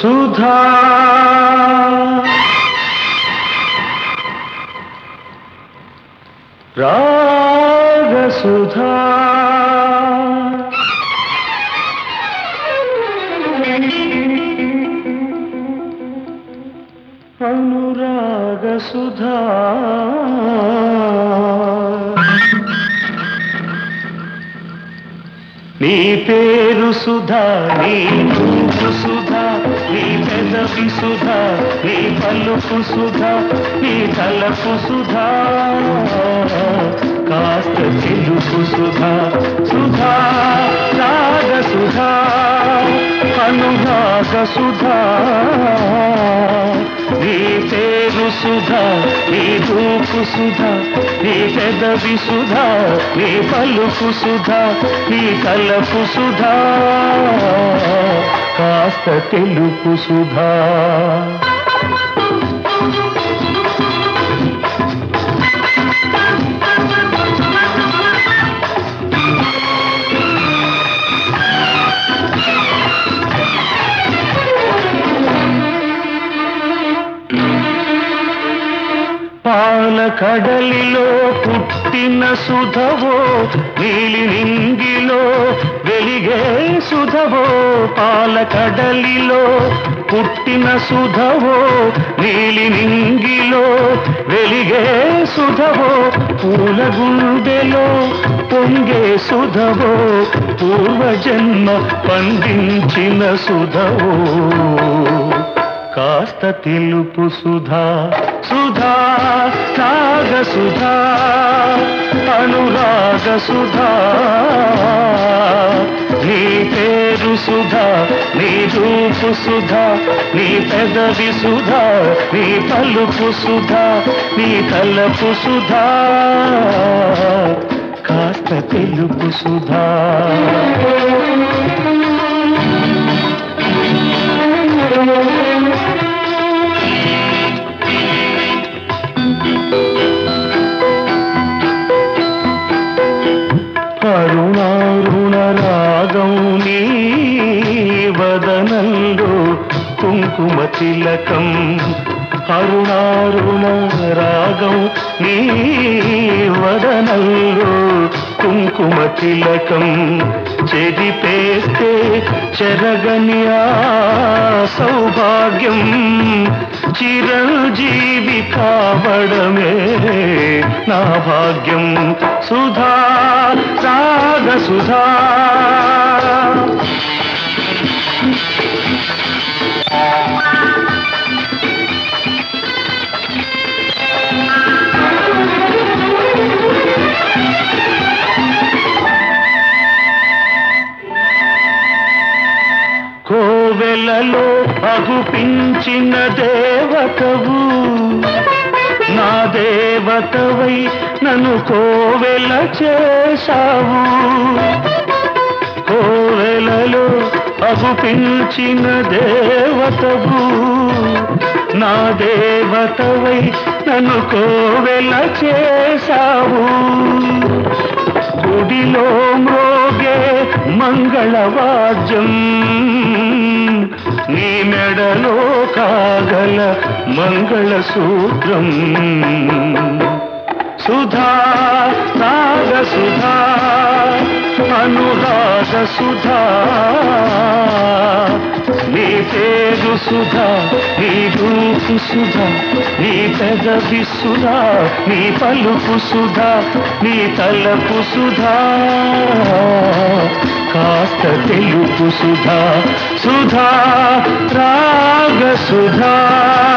సుధా రాగ సుధా అనురాగ సుధా నీ పేరు సుధా నీ రూపు సుధా నీ పెదవి సుధా నీ పలుకు సుధా నీ తలపు సుధా కాస్త తెలుపు సుధా సుధా రాగ సుధా అనురాగ సుధా నీ పేరు సుధా నీ రూపు సుధా నీ పెదవి సుధా నీ పలుకు సుధా నీ తలపు సుధా కాస్త తెలుపు సుధా పాల కడలిలో పుట్టిన సుధవో నీలి నింగిలో వెలిగే సుధవో పాల కడలిలో పుట్టిన సుధవో నీలి నింగిలో వెలిగే సుధవో పూల గుండెలో పొంగే సుధవో పూర్వజన్మ పండించిన సుధవో కాస్త తెలుపు సుధా సుధా రాగ సుధా అనురాగ సుధా నీ పేరు సుధా నీ రూపు సుధా నీ పెదవి సుధా నీ పలుపు సుధా నీ తలపు సుధా కాస్త తెలుపు సుధా అరుణారుణ రాగం నీ వదనంలో కుంకుమ తిలకం అరుణారుణ రాగం నీ వదనంలో కుంకుమ తిలకం చెరిపేస్తే చెరగని ఆ సౌభాగ్యం చిరంజీవి కావడమే నా భాగ్యం సుధా రాగ సుధా కోవెలలో అగుపించిన దేవతవు నా దేవతవై నన్ను కోవెల చేశావు కోవెలలో అగుపించిన దేవతవు నా దేవతవై నన్ను కోవెల చేశావు గుడిలో మ్రోగే మంగళవాద్యం నీ మెడలో కాగల మంగళసూత్రం సుధా రాగ సుధా అనురాగ సుధా నీ పేరు సుధా నీ రూపు సుధా నీ పెదవి సుధా నీ పలుకు సుధా నీ తలపు సుధా కాస్త తెలుపు సుధా సుధా రాగ సుధా